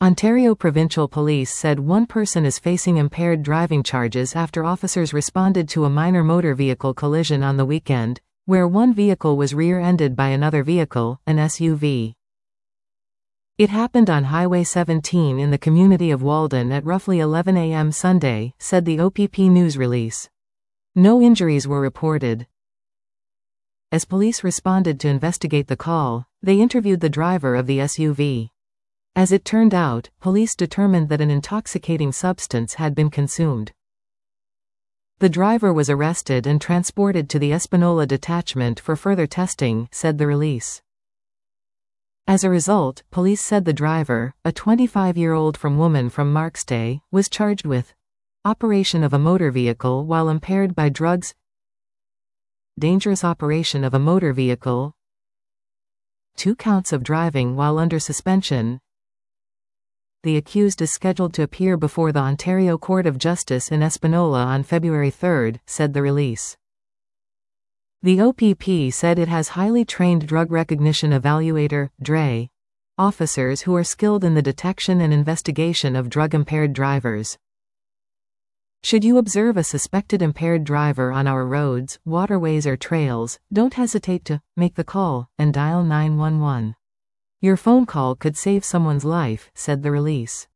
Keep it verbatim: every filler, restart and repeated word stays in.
Ontario Provincial Police said one person is facing impaired driving charges after officers responded to a minor motor vehicle collision on the weekend, where one vehicle was rear-ended by another vehicle, an S U V. It happened on Highway seventeen in the community of Walden at roughly eleven a m Sunday, said the O P P news release. No injuries were reported. As police responded to investigate the call, they interviewed the driver of the S U V. As it turned out, police determined that an intoxicating substance had been consumed. The driver was arrested and transported to the Espanola detachment for further testing, said the release. As a result, police said the driver, a twenty-five-year-old from woman from Markstay, was charged with operation of a motor vehicle while impaired by drugs, dangerous operation of a motor vehicle, two counts of driving while under suspension. The accused is scheduled to appear before the Ontario Court of Justice in Espanola on February third, said the release. The O P P said it has highly trained drug recognition evaluator, D R E, officers who are skilled in the detection and investigation of drug-impaired drivers. Should you observe a suspected impaired driver on our roads, waterways or trails, don't hesitate to make the call and dial nine one one. Your phone call could save someone's life, said the release.